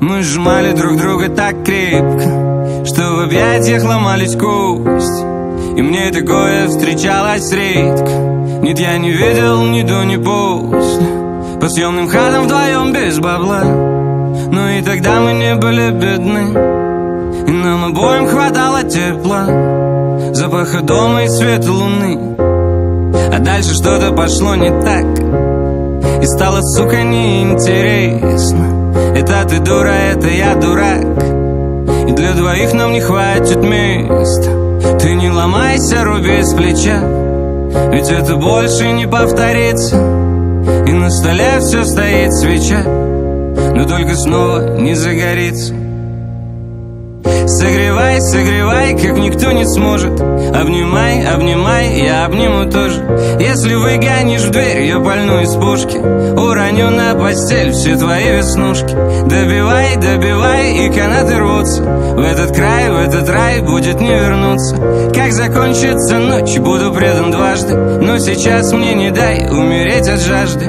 Мы сжимали друг друга так крепко, что в объятиях ломались кости. И мне такое встречалось редко. Нет, я не видел ни до, ни после. По съемным хатам вдвоем без бабла. Но и тогда мы не были бедны, и нам обоим хватало тепла, запаха дома и света луны. А дальше что-то пошло не так, и стало, сука, неинтересно. Это ты дура, это я дурак, и для двоих нам не хватит места. Ты не ломайся, руби с плеча, ведь это больше не повторится. И на столе все стоит свеча, но только снова не загорится. Согревай, согревай, как никто не сможет. Обнимай, обнимай, я обниму тоже. Если выгонишь в дверь, я пальну из пушки, уроню на постель все твои веснушки. Добивай, добивай, и канаты рвутся. В этот край, в этот рай будет не вернуться. Как закончится ночь, буду предан дважды, но сейчас мне не дай умереть от жажды.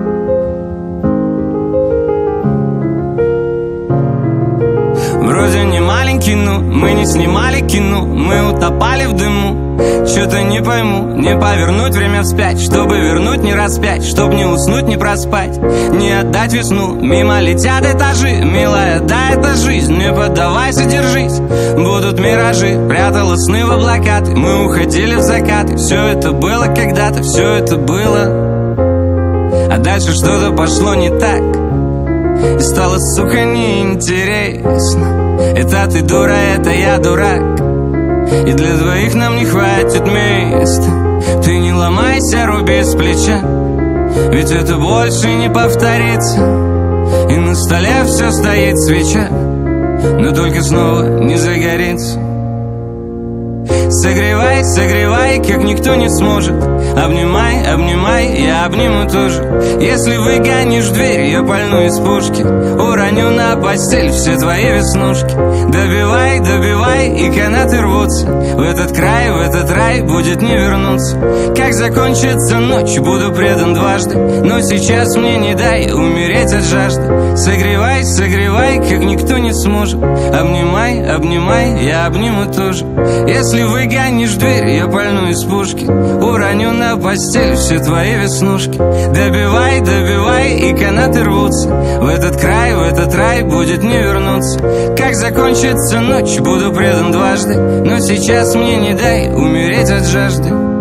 Вроде не маленький, но мы не снимали кино. Мы утопали в дыму. Чё-то не пойму, не повернуть время вспять, чтобы вернуть не распять, чтоб не уснуть, не проспать, не отдать весну. Мимо летят этажи, милая, да, это жизнь. Не поддавайся, держись, будут миражи. Прятала сны в облакаты, мы уходили в закаты. Все это было когда-то, все это было. А дальше что-то пошло не так, и стало, сука, неинтересно. Это ты дура, это я дурак, и для двоих нам не хватит места. Ты не ломайся, руби с плеча, ведь это больше не повторится. И на столе все стоит свеча, но только снова не загорится. Согревай, согревай, как никто не сможет. Обнимай, обнимай, я обниму тоже. Если выгонишь в дверь, я пальну из пушки, уроню на постель все твои веснушки. Добивай, добивай, и канаты рвутся. В этот край, в этот рай будет не вернуться. Как закончится ночь, буду предан дважды, но сейчас мне не дай умереть от жажды. Согревай, согревай, как никто не сможет. Обнимай, обнимай, я обниму тоже. Если выгонишь в дверь, я пальну из пушки, уроню на постель все твои веснушки. Добивай, добивай, и канаты рвутся. В этот край, в этот рай будет не вернуться. Как закончится ночь, буду предан дважды, но сейчас мне не дай умереть от жажды.